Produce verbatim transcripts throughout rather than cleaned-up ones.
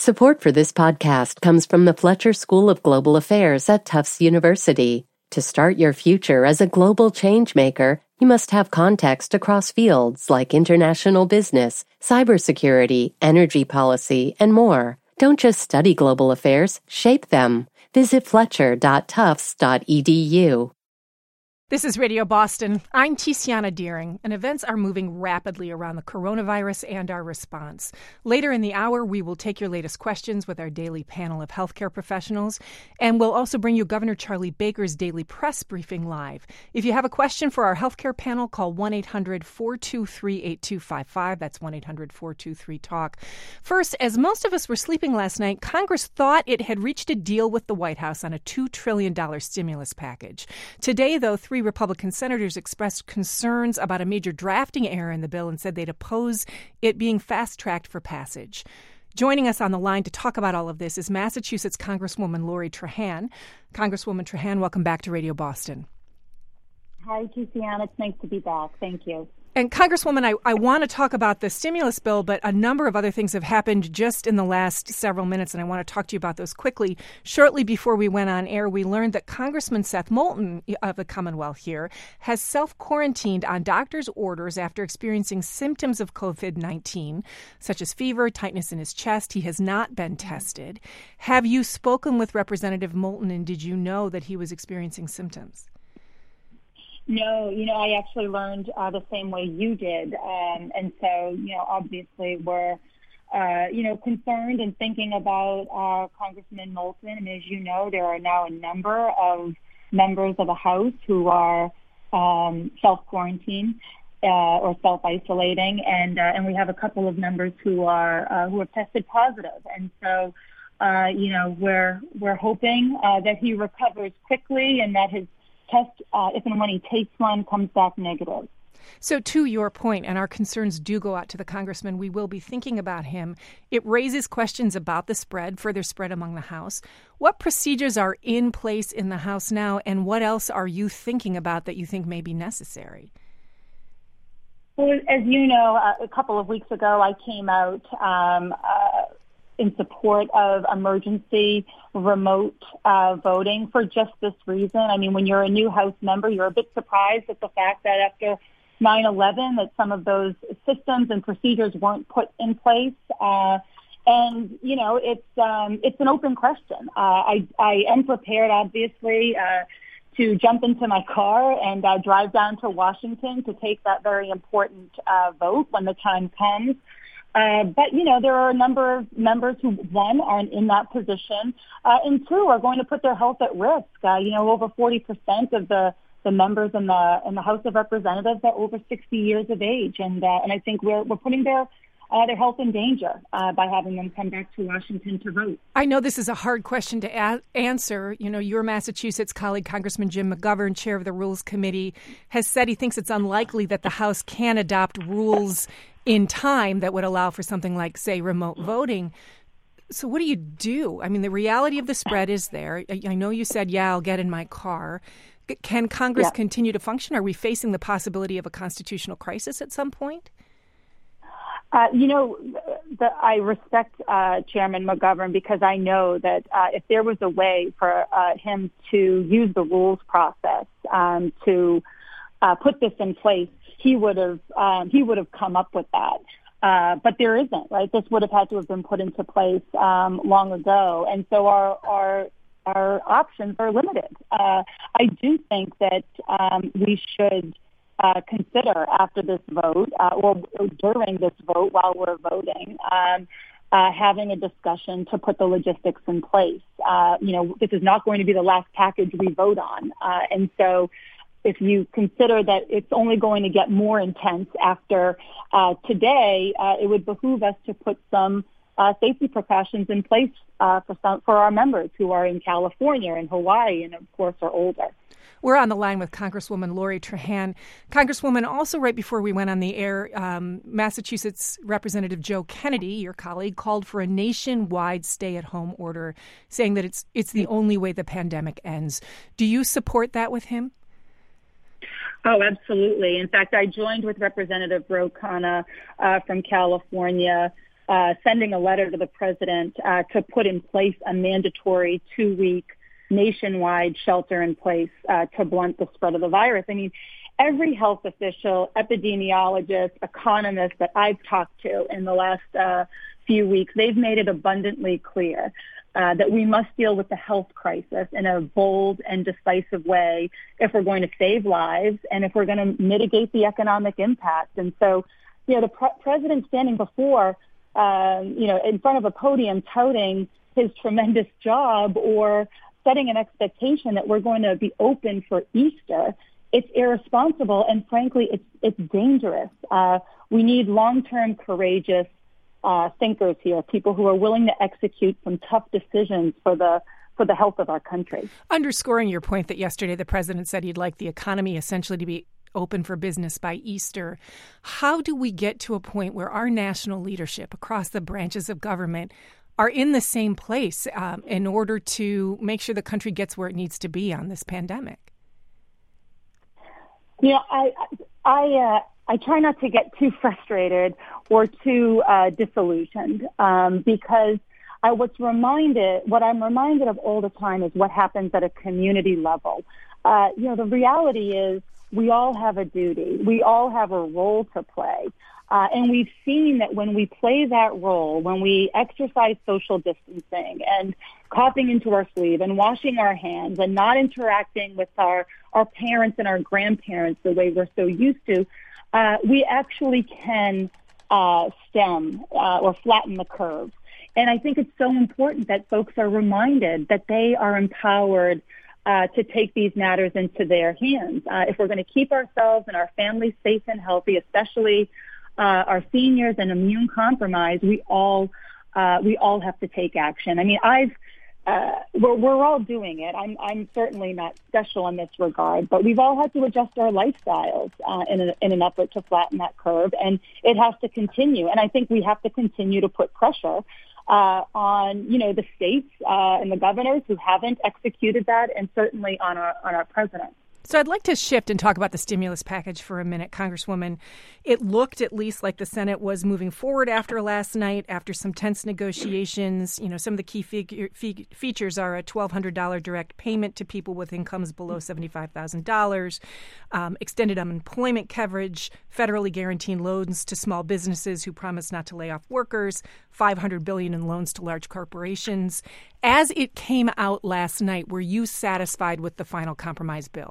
Support for this podcast comes from the Fletcher School of Global Affairs at Tufts University. To start your future as a global changemaker, you must have context across fields like international business, cybersecurity, energy policy, and more. Don't just study global affairs, shape them. Visit fletcher dot tufts dot e d u. This is Radio Boston. I'm Tiziana Deering, and events are moving rapidly around the coronavirus and our response. Later in the hour, we will take your latest questions with our daily panel of healthcare professionals, and we'll also bring you Governor Charlie Baker's daily press briefing live. If you have a question for our healthcare panel, call one eight hundred four two three eight two five five. That's one eight hundred four two three talk. First, as most of us were sleeping last night, Congress thought it had reached a deal with the White House on a two trillion dollars stimulus package. Today, though, three Republican senators expressed concerns about a major drafting error in the bill and said they'd oppose it being fast-tracked for passage. Joining us on the line to talk about all of this is Massachusetts Congresswoman Lori Trahan. Congresswoman Trahan, welcome back to Radio Boston. Hi, Tiziana. It's nice to be back. Thank you. And Congresswoman, I, I want to talk about the stimulus bill, but a number of other things have happened just in the last several minutes, and I want to talk to you about those quickly. Shortly before we went on air, we learned that Congressman Seth Moulton of the Commonwealth here has self-quarantined on doctor's orders after experiencing symptoms of covid nineteen, such as fever, tightness in his chest. He has not been tested. Have you spoken with Representative Moulton, and did you know that he was experiencing symptoms? No, you know, I actually learned uh, the same way you did. Um, and so, you know, obviously we're, uh, you know, concerned and thinking about uh, Congressman Moulton. And as you know, there are now a number of members of the House who are um, self-quarantined uh, or self-isolating. And uh, and we have a couple of members who are uh, who have tested positive. And so, uh, you know, we're, we're hoping uh, that he recovers quickly and that his test, uh, if and when he takes one, comes back negative. So to your point, and our concerns do go out to the congressman, we will be thinking about him. It raises questions about the spread, further spread among the House. What procedures are in place in the House now, and what else are you thinking about that you think may be necessary? Well, as you know, uh, a couple of weeks ago, I came out um, uh, in support of emergency remote uh, voting for just this reason. I mean, when you're a new House member, you're a bit surprised at the fact that after nine eleven that some of those systems and procedures weren't put in place. Uh, and, you know, it's um, it's an open question. Uh, I, I am prepared, obviously, uh, to jump into my car and uh, drive down to Washington to take that very important uh, vote when the time comes. Uh, but, you know, there are a number of members who, one, aren't in that position, uh, and two, are going to put their health at risk. Uh, you know, over forty percent of the, the members in the in the House of Representatives are over sixty years of age, and uh, and I think we're we're putting their uh, their health in danger uh, by having them come back to Washington to vote. I know this is a hard question to a- answer. You know, your Massachusetts colleague, Congressman Jim McGovern, chair of the Rules Committee, has said he thinks it's unlikely that the House can adopt rules in time that would allow for something like, say, remote voting. So what do you do? I mean, the reality of the spread is there. I, I know you said, yeah, I'll get in my car. Can Congress yeah. continue to function? Are we facing the possibility of a constitutional crisis at some point? Uh, you know, the, I respect uh, Chairman McGovern because I know that uh, if there was a way for uh, him to use the rules process um, to uh, put this in place, he would have um, he would have come up with that. Uh, but there isn't, right? This would have had to have been put into place um, long ago, and so our our our options are limited. Uh, I do think that um, we should uh, consider after this vote uh, or during this vote while we're voting. Um, Uh, having a discussion to put the logistics in place. Uh, you know, this is not going to be the last package we vote on. Uh, and so if you consider that it's only going to get more intense after uh, today, uh, it would behoove us to put some uh, safety precautions in place uh, for some, for our members who are in California and Hawaii and, of course, are older. We're on the line with Congresswoman Lori Trahan. Congresswoman, also right before we went on the air, um, Massachusetts Representative Joe Kennedy, your colleague, called for a nationwide stay-at-home order, saying that it's it's the only way the pandemic ends. Do you support that with him? Oh, absolutely. In fact, I joined with Representative Ro Khanna uh, from California uh, sending a letter to the president uh, to put in place a mandatory two-week nationwide shelter in place uh, to blunt the spread of the virus. I mean, every health official, epidemiologist, economist that I've talked to in the last uh, few weeks, they've made it abundantly clear uh, that we must deal with the health crisis in a bold and decisive way if we're going to save lives and if we're going to mitigate the economic impact. And so, you know, the pre- president standing before, um, you know, in front of a podium touting his tremendous job or setting an expectation that we're going to be open for Easter, it's irresponsible, and frankly, it's it's dangerous. Uh, we need long-term, courageous uh, thinkers here, people who are willing to execute some tough decisions for the for the health of our country. Underscoring your point that yesterday the president said he'd like the economy essentially to be open for business by Easter, how do we get to a point where our national leadership across the branches of government are in the same place um, in order to make sure the country gets where it needs to be on this pandemic? You know, I I uh, I try not to get too frustrated or too uh, disillusioned um, because I what's reminded what I'm reminded of all the time is what happens at a community level. Uh, you know, the reality is we all have a duty. We all have a role to play. Uh, and we've seen that when we play that role, when we exercise social distancing and coughing into our sleeve and washing our hands and not interacting with our, our parents and our grandparents the way we're so used to, uh, we actually can uh, stem uh, or flatten the curve. And I think it's so important that folks are reminded that they are empowered uh, to take these matters into their hands. Uh, if we're going to keep ourselves and our families safe and healthy, especially Uh, our seniors and immune compromised, we all uh, we all have to take action. I mean, I've uh, we're, we're all doing it. I'm I'm certainly not special in this regard, but we've all had to adjust our lifestyles uh, in, a, in an effort to flatten that curve, and it has to continue. And I think we have to continue to put pressure uh, on you know the states uh, and the governors who haven't executed that, and certainly on our on our president. So I'd like to shift and talk about the stimulus package for a minute, Congresswoman. It looked at least like the Senate was moving forward after last night, after some tense negotiations. You know, some of the key figure, fe- features are a twelve hundred dollars direct payment to people with incomes below seventy-five thousand dollars, um, extended unemployment coverage, federally guaranteed loans to small businesses who promise not to lay off workers, five hundred billion dollars in loans to large corporations. As it came out last night, were you satisfied with the final compromise bill?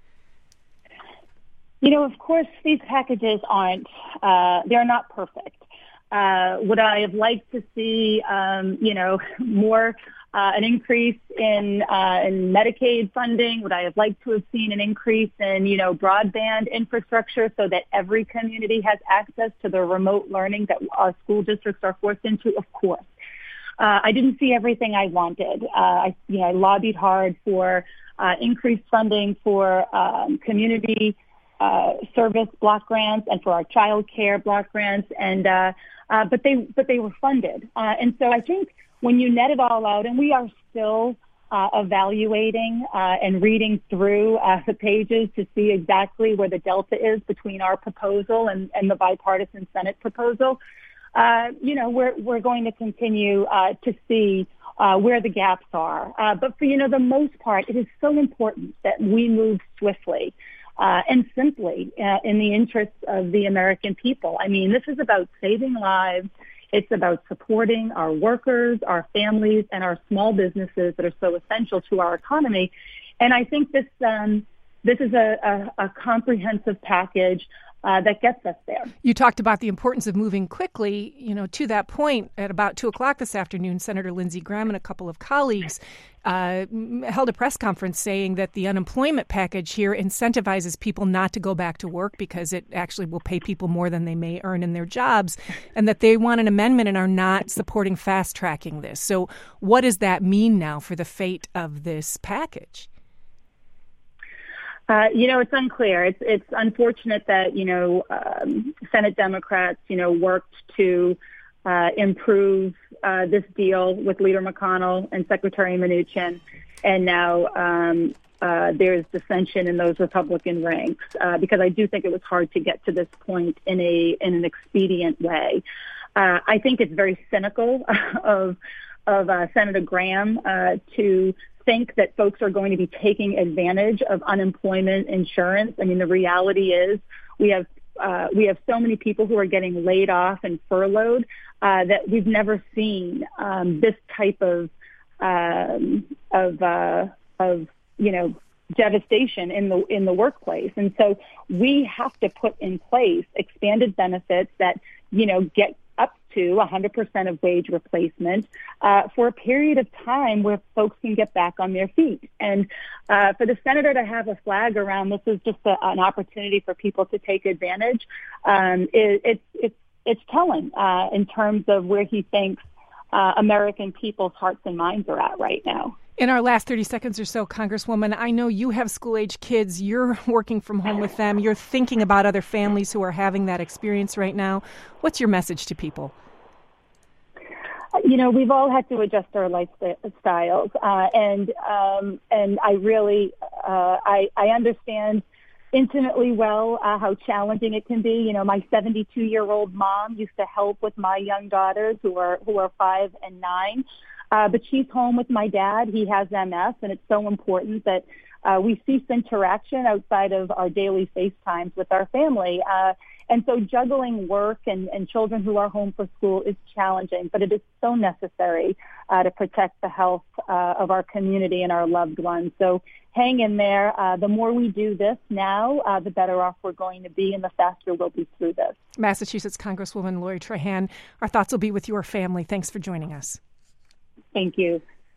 You know, of course, these packages aren't, uh, they're not perfect. Uh, would I have liked to see, um, you know, more, uh, an increase in, uh, in Medicaid funding? Would I have liked to have seen an increase in, you know, broadband infrastructure so that every community has access to the remote learning that our school districts are forced into? Of course. Uh, I didn't see everything I wanted. Uh, I, you know, I lobbied hard for, uh, increased funding for, um, community Uh, service block grants and for our child care block grants, and uh, uh, but they but they were funded, uh, and so I think when you net it all out, and we are still uh, evaluating uh, and reading through uh, the pages to see exactly where the delta is between our proposal and, and the bipartisan Senate proposal. Uh, you know, we're we're going to continue uh, to see uh, where the gaps are, uh, but for you know the most part, it is so important that we move swiftly. Uh, and simply uh, in the interests of the American people. I mean, this is about saving lives. It's about supporting our workers, our families, and our small businesses that are so essential to our economy. And I think this um, this is a, a, a comprehensive package Uh, that gets us there. You talked about the importance of moving quickly. You know, to that point, at about two o'clock this afternoon, Senator Lindsey Graham and a couple of colleagues uh, held a press conference saying that the unemployment package here incentivizes people not to go back to work because it actually will pay people more than they may earn in their jobs, and that they want an amendment and are not supporting fast-tracking this. So what does that mean now for the fate of this package? Uh, you know, it's unclear. It's it's unfortunate that, you know, um, Senate Democrats, you know, worked to uh, improve uh, this deal with Leader McConnell and Secretary Mnuchin, and now um, uh, there's dissension in those Republican ranks uh, because I do think it was hard to get to this point in a in an expedient way. Uh, I think it's very cynical of of uh, Senator Graham uh, to think that folks are going to be taking advantage of unemployment insurance. I mean, the reality is we have uh, we have so many people who are getting laid off and furloughed uh, that we've never seen um, this type of um, of uh, of you know devastation in the in the workplace. And so we have to put in place expanded benefits that you know get up to one hundred percent of wage replacement uh, for a period of time where folks can get back on their feet. And uh, for the senator to have a flag around this is just a, an opportunity for people to take advantage. Um, it, it's it's it's telling uh, in terms of where he thinks uh, American people's hearts and minds are at right now. In our last thirty seconds or so, Congresswoman, I know you have school-age kids. You're working from home with them. You're thinking about other families who are having that experience right now. What's your message to people? You know, we've all had to adjust our lifestyles, uh, and um, and I really uh, I, I understand intimately well uh, how challenging it can be. You know, my seventy-two-year-old mom used to help with my young daughters who are who are five and nine. Uh, but she's home with my dad. He has M S, and it's so important that uh, we cease interaction outside of our daily FaceTimes with our family. Uh, and so juggling work and, and children who are home for school is challenging, but it is so necessary uh, to protect the health uh, of our community and our loved ones. So hang in there. Uh, the more we do this now, uh, the better off we're going to be, and the faster we'll be through this. Massachusetts Congresswoman Lori Trahan, our thoughts will be with your family. Thanks for joining us. Thank you.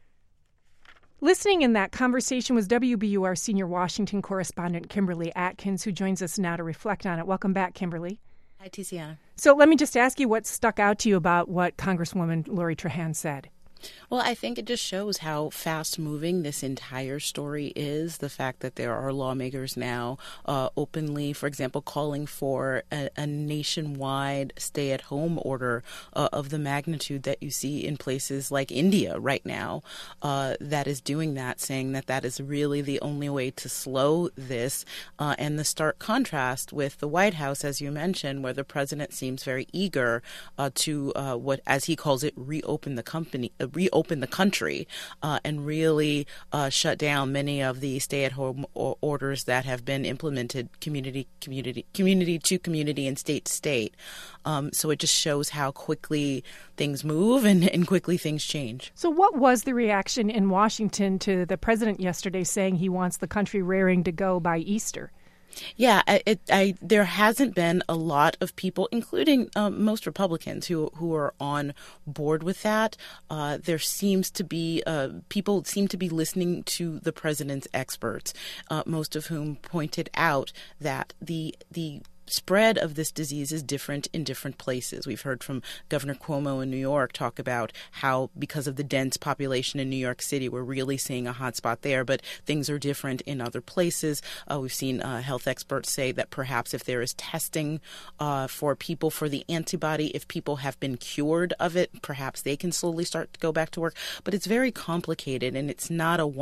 Listening in that conversation was W B U R senior Washington correspondent Kimberly Atkins, who joins us now to reflect on it. Welcome back, Kimberly. Hi, Tiziana. So let me just ask you what stuck out to you about what Congresswoman Lori Trahan said. Well, I think it just shows how fast-moving this entire story is. The fact that there are lawmakers now uh, openly, for example, calling for a, a nationwide stay-at-home order uh, of the magnitude that you see in places like India right now uh, that is doing that, saying that that is really the only way to slow this. Uh, and the stark contrast with the White House, as you mentioned, where the president seems very eager uh, to uh, what, as he calls it, reopen the company. Uh, reopen the country uh, and really uh, shut down many of the stay-at-home o- orders that have been implemented community, community, community to community and state to state. Um, so it just shows how quickly things move and, and quickly things change. So what was the reaction in Washington to the president yesterday saying he wants the country raring to go by Easter? Yeah, it, I, there hasn't been a lot of people, including um, most Republicans, who who are on board with that. Uh, there seems to be uh, people seem to be listening to the president's experts, uh, most of whom pointed out that the the. spread of this disease is different in different places. We've heard from Governor Cuomo in New York talk about how because of the dense population in New York City, we're really seeing a hotspot there, but things are different in other places. Uh, we've seen uh, health experts say that perhaps if there is testing uh, for people for the antibody, if people have been cured of it, perhaps they can slowly start to go back to work. But it's very complicated, and it's not a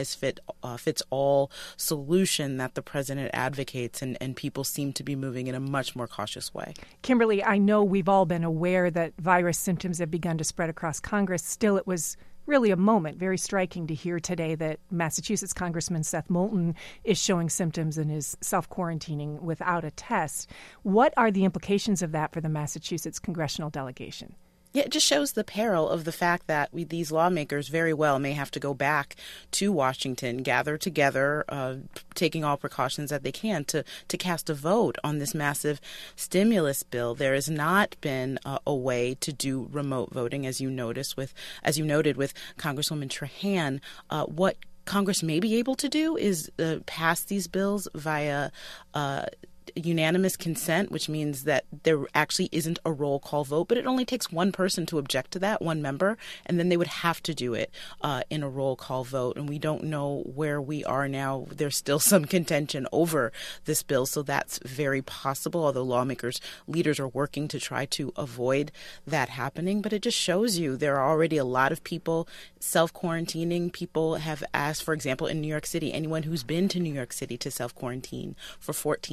one-size-fits-all solution that the president advocates, and, and people seem to be moving moving in a much more cautious way. Kimberly, I know we've all been aware that virus symptoms have begun to spread across Congress. Still, it was really a moment, very striking to hear today that Massachusetts Congressman Seth Moulton is showing symptoms and is self-quarantining without a test. What are the implications of that for the Massachusetts congressional delegation? Yeah, it just shows the peril of the fact that we, these lawmakers very well may have to go back to Washington, gather together, uh, taking all precautions that they can to, to cast a vote on this massive stimulus bill. There has not been uh, a way to do remote voting, as you noticed with, as you noted with Congresswoman Trahan. Uh, what Congress may be able to do is uh, pass these bills via uh, unanimous consent, which means that there actually isn't a roll call vote, but it only takes one person to object to that, one member, and then they would have to do it uh, in a roll call vote. And we don't know where we are now. There's still some contention over this bill, so that's very possible, although lawmakers, leaders are working to try to avoid that happening. But it just shows you there are already a lot of people self-quarantining. People have asked, for example, in New York City, anyone who's been to New York City to self-quarantine for fourteen days.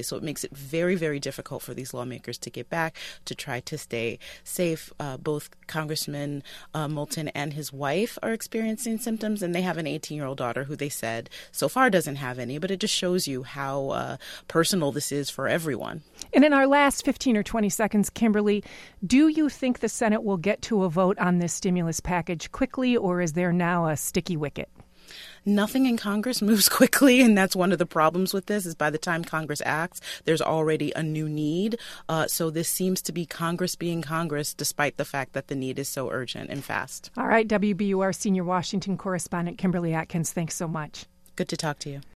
So it makes it very, very difficult for these lawmakers to get back, to try to stay safe. Uh, both Congressman uh, Moulton and his wife are experiencing symptoms, and they have an eighteen-year-old daughter who they said so far doesn't have any, but it just shows you how uh, personal this is for everyone. And in our last fifteen or twenty seconds, Kimberly, do you think the Senate will get to a vote on this stimulus package quickly, or is there now a sticky wicket? Nothing in Congress moves quickly, and that's one of the problems with this, is by the time Congress acts, there's already a new need. Uh, so this seems to be Congress being Congress, despite the fact that the need is so urgent and fast. All right, W B U R senior Washington correspondent Kimberly Atkins, thanks so much. Good to talk to you.